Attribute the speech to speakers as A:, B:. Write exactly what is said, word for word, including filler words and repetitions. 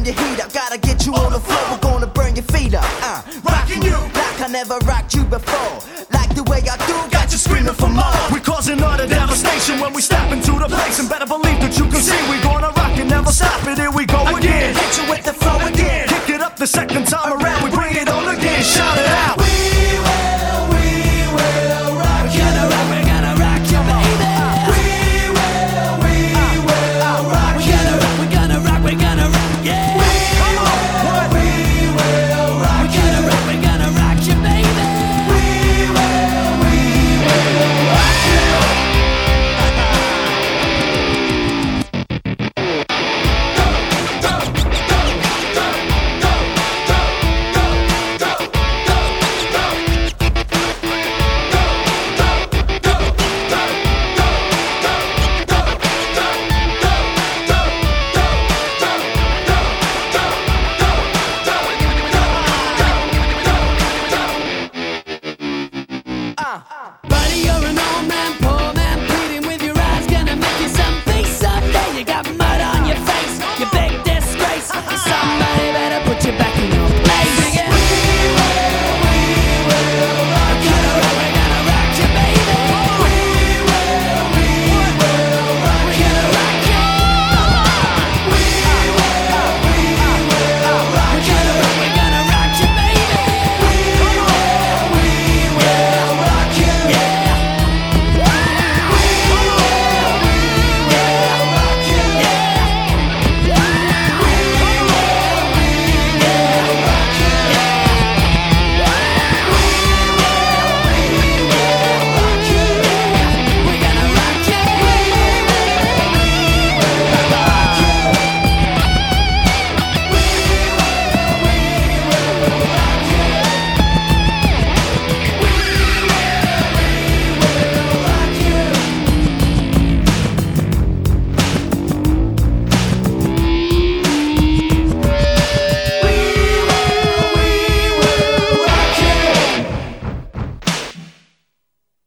A: your heat up. Gotta get you on the floor, we're gonna burn your feet up. Uh, rocking you like I never rocked you before. Like the way I do, got you screaming for more.
B: We causing utter devastation when we step into the place. And better believe that you can see we gonna rock and never stop it. Here we go again.
A: Hit you with the flow again.
B: Kick it up the second